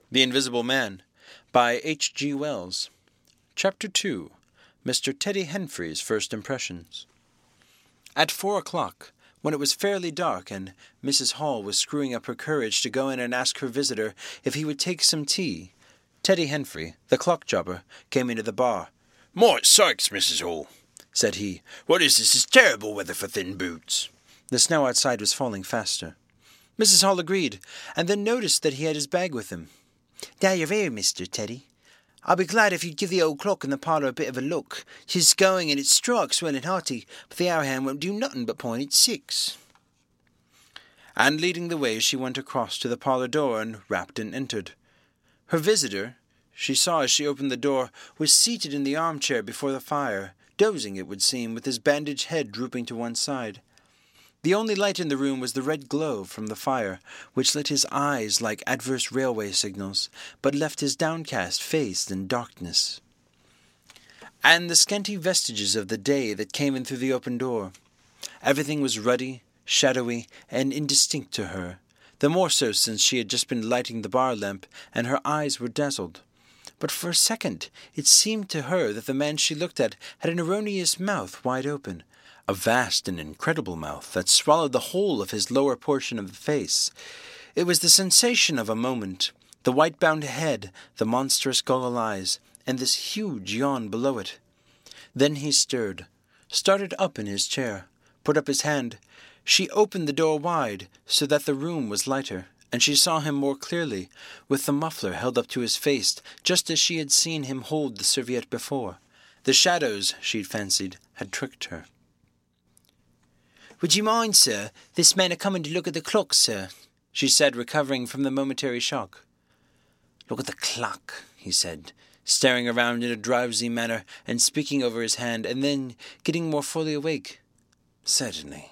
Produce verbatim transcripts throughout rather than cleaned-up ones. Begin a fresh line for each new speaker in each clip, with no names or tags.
The Invisible Man by H G Wells. Chapter two. Mister Teddy Henfrey's First Impressions. At four o'clock, when it was fairly dark and Missus Hall was screwing up her courage to go in and ask her visitor if he would take some tea, Teddy Henfrey, the clock jobber, came into the bar.
"My sakes, Missus Hall," said he, "what is this? It's terrible weather for thin boots."
The snow outside was falling faster. Missus Hall agreed, and then noticed that he had his bag with him. "There you're here, Mister Teddy. I'll be glad if you'd give the old clock in the parlour a bit of a look. 'Tis going and it strikes well and hearty, but the hour hand won't do nothing but point at six." And leading the way, she went across to the parlour door and rapped and entered. Her visitor, she saw as she opened the door, was seated in the armchair before the fire, dozing, it would seem, with his bandaged head drooping to one side. The only light in the room was the red glow from the fire, which lit his eyes like adverse railway signals, but left his downcast face in darkness. And the scanty vestiges of the day that came in through the open door. Everything was ruddy, shadowy, and indistinct to her, the more so since she had just been lighting the bar lamp, and her eyes were dazzled. But for a second it seemed to her that the man she looked at had an erroneous mouth wide open, a vast and incredible mouth that swallowed the whole of his lower portion of the face. It was the sensation of a moment, the white-bound head, the monstrous goggle eyes, and this huge yawn below it. Then he stirred, started up in his chair, put up his hand. She opened the door wide, so that the room was lighter, and she saw him more clearly, with the muffler held up to his face, just as she had seen him hold the serviette before. The shadows, she'd fancied, had tricked her. "Would you mind, sir, this man a-coming to look at the clock, sir?" she said, recovering from the momentary shock. "Look at the clock," he said, staring around in a drowsy manner and speaking over his hand, and then getting more fully awake. "Certainly."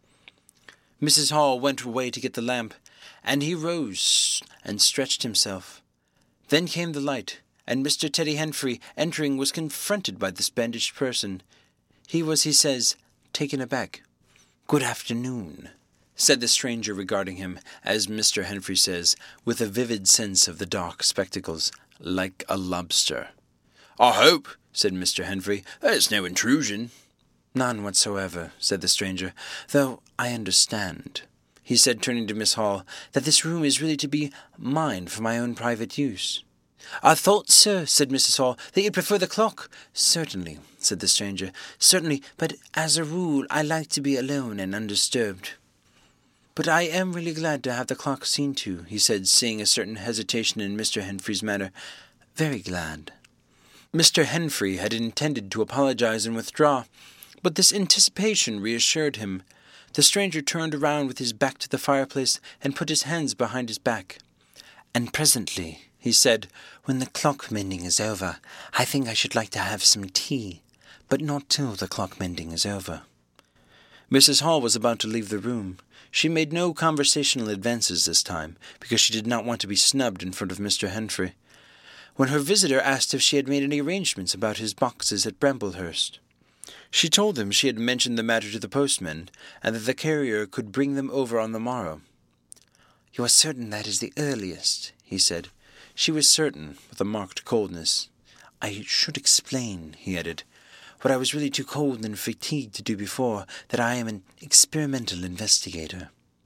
Missus Hall went away to get the lamp, and he rose and stretched himself. Then came the light, and Mister Teddy Henfrey, entering, was confronted by this bandaged person. He was, he says, taken aback. "Good afternoon," said the stranger regarding him, as Mister Henfrey says, with a vivid sense of the dark spectacles, like a lobster.
"I hope," said Mister Henfrey, "there's no intrusion."
"None whatsoever," said the stranger, "though I understand," he said, turning to Miss Hall, "that this room is really to be mine for my own private use." "I thought, sir," said Missus Hall, "that you'd prefer the clock." "Certainly," said the stranger, "certainly, but as a rule I like to be alone and undisturbed." "But I am really glad to have the clock seen to," he said, seeing a certain hesitation in Mister Henfrey's manner. "Very glad." Mister Henfrey had intended to apologize and withdraw, but this anticipation reassured him. The stranger turned around with his back to the fireplace and put his hands behind his back. "And presently," he said, "when the clock mending is over, I think I should like to have some tea, but not till the clock mending is over." Missus Hall was about to leave the room. She made no conversational advances this time, because she did not want to be snubbed in front of Mister Henfrey, when her visitor asked if she had made any arrangements about his boxes at Bramblehurst. She told him she had mentioned the matter to the postman, and that the carrier could bring them over on the morrow. "You are certain that is the earliest?" he said. She was certain, with a marked coldness. "I should explain," he added, "what I was really too cold and fatigued to do before, that I am an experimental investigator."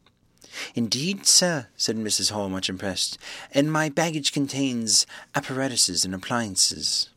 "Indeed, sir," said Missus Hall, much impressed, "and my baggage contains apparatuses and appliances."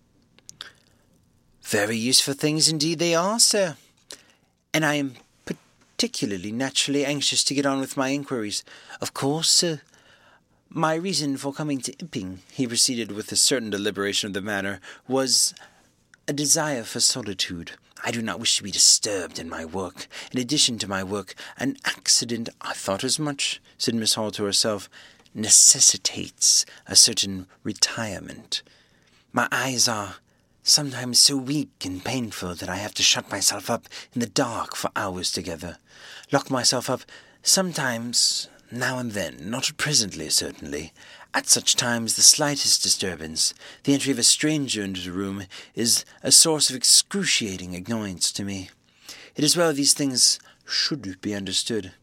"Very useful things indeed they are, sir, and I am particularly naturally anxious to get on with my inquiries. Of course, sir, my reason for coming to Epping," he proceeded with a certain deliberation of the manner, "was a desire for solitude. I do not wish to be disturbed in my work. In addition to my work, an accident—" "I thought as much," said Miss Hall to herself, "necessitates a certain retirement. My eyes are sometimes so weak and painful that I have to shut myself up in the dark for hours together, lock myself up sometimes, now and then, not presently, certainly. At such times the slightest disturbance, the entry of a stranger into the room, is a source of excruciating annoyance to me. It is well these things should be understood.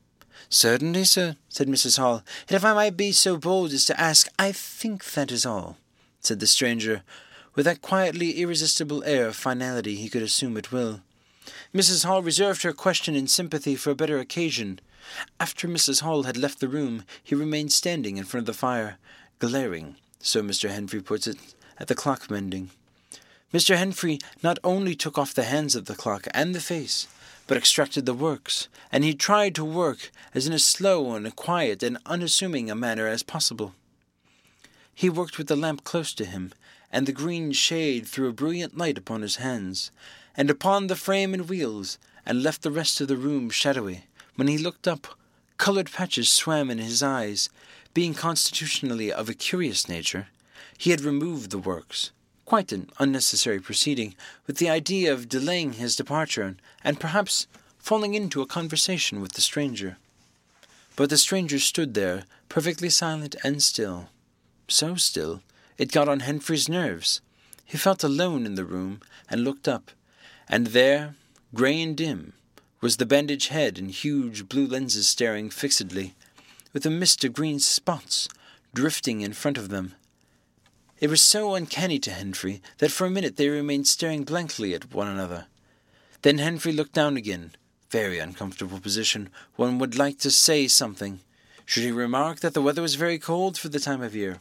"Certainly, sir," said Missus Hall, "and if I might be so bold as to ask, I think that is all," said the stranger, with that quietly irresistible air of finality he could assume at will. Missus Hall reserved her question in sympathy for a better occasion. After Missus Hall had left the room, he remained standing in front of the fire, glaring, so Mister Henfrey puts it, at the clock mending. Mister Henfrey not only took off the hands of the clock and the face, but extracted the works, and he tried to work as in a slow and a quiet and unassuming a manner as possible. He worked with the lamp close to him, and the green shade threw a brilliant light upon his hands, and upon the frame and wheels, and left the rest of the room shadowy. When he looked up, coloured patches swam in his eyes. Being constitutionally of a curious nature, he had removed the works, quite an unnecessary proceeding, with the idea of delaying his departure, and perhaps falling into a conversation with the stranger. But the stranger stood there, perfectly silent and still. So still, it got on Henfrey's nerves. He felt alone in the room, and looked up, and there, grey and dim, was the bandaged head and huge blue lenses staring fixedly, with a mist of green spots drifting in front of them. It was so uncanny to Henfrey that for a minute they remained staring blankly at one another. Then Henfrey looked down again. Very uncomfortable position. One would like to say something. Should he remark that the weather was very cold for the time of year?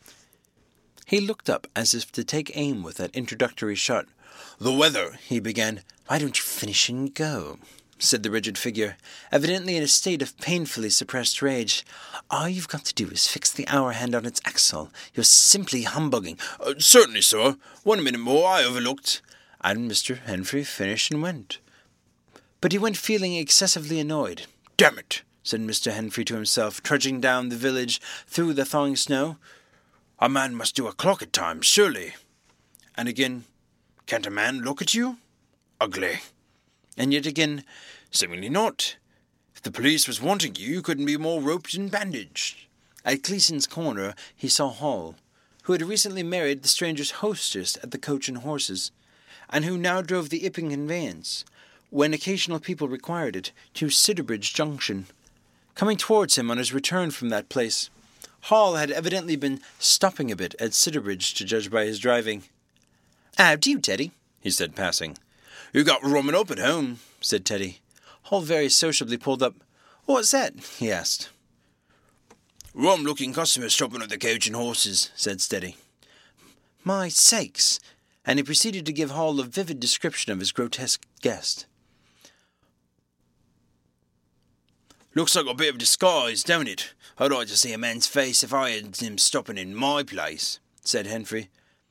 He looked up as if to take aim with that introductory shot. "The weather," he began. "Why don't you finish and go?" said the rigid figure, evidently in a state of painfully suppressed rage. "All you've got to do is fix the hour hand on its axle. You're simply humbugging."
Uh, certainly, sir. One minute more, I overlooked.
And Mister Henfrey finished and went. But he went feeling excessively annoyed.
"Damn it,"
said Mister Henfrey to himself, trudging down the village through the thawing snow.
"A man must do a clock at times, surely."
And again,
"Can't a man look at you? Ugly."
And yet again,
"Seemingly not. If the police was wanting you, you couldn't be more roped and bandaged."
At Gleason's corner he saw Hall, who had recently married the stranger's hostess at the Coach and Horses, and who now drove the Ipping conveyance, when occasional people required it, to Sidderbridge Junction. Coming towards him on his return from that place, Hall had evidently been stopping a bit at Sidderbridge, to judge by his driving. "How do you, Teddy?" he said, passing.
"You got rumming up at home,"
said Teddy. Hall very sociably pulled up. "What's that?" he asked.
"Rum-looking customers stopping at the Coach and Horses," said Steady.
"My sakes!" And he proceeded to give Hall a vivid description of his grotesque guest.
"Looks like a bit of disguise, don't it? I'd like to see a man's face if I had him stopping in my place," said Henfrey.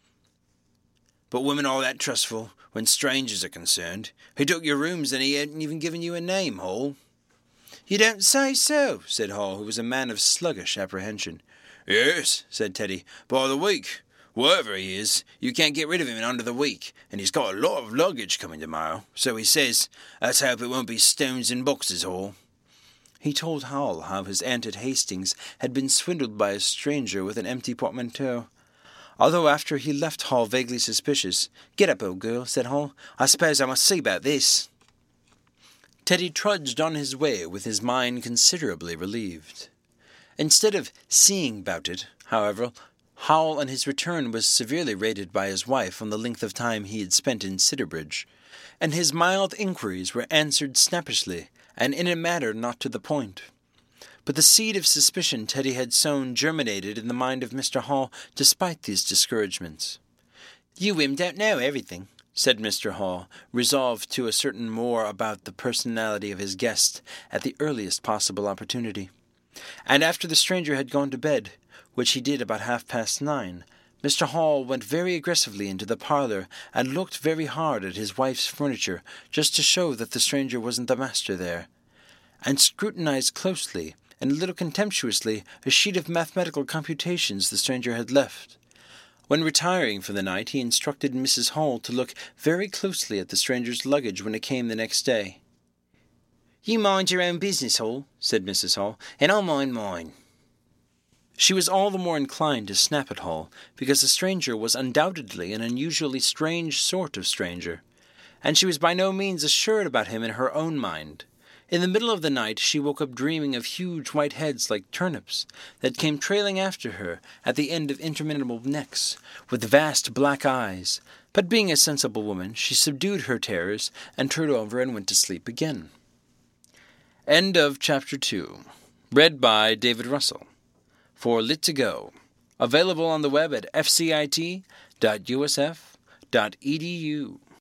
"But women are that trustful when strangers are concerned. He took your rooms and he hadn't even given you a name, Hall."
"You don't say so," said Hall, who was a man of sluggish apprehension.
"Yes," said Teddy, "by the week. Wherever he is, you can't get rid of him in under the week, and he's got a lot of luggage coming tomorrow, so he says. Let's hope it won't be stones and boxes, Hall."
He told Hall how his aunt at Hastings had been swindled by a stranger with an empty portmanteau. Although after he left Hall vaguely suspicious. "Get up, old girl," said Hall. "I suppose I must see about this." Teddy trudged on his way with his mind considerably relieved. Instead of seeing about it, however, Hall on his return was severely rated by his wife on the length of time he had spent in Sidderbridge, and his mild inquiries were answered snappishly, and in a manner not to the point. But the seed of suspicion Teddy had sown germinated in the mind of Mister Hall despite these discouragements. "You women don't know everything," said Mister Hall, resolved to ascertain more about the personality of his guest at the earliest possible opportunity. And after the stranger had gone to bed, which he did about half-past nine, Mister Hall went very aggressively into the parlour and looked very hard at his wife's furniture, just to show that the stranger wasn't the master there, and scrutinized closely and a little contemptuously a sheet of mathematical computations the stranger had left. When retiring for the night, he instructed Missus Hall to look very closely at the stranger's luggage when it came the next day. "You mind your own business, Hall," said Missus Hall, "and I'll mind mine." She was all the more inclined to snap at Hall, because the stranger was undoubtedly an unusually strange sort of stranger, and she was by no means assured about him in her own mind. In the middle of the night she woke up dreaming of huge white heads like turnips that came trailing after her at the end of interminable necks, with vast black eyes. But being a sensible woman, she subdued her terrors and turned over and went to sleep again. End of Chapter two. Read by David Russell. For Lit to Go. Available on the web at f c i t dot u s f dot e d u.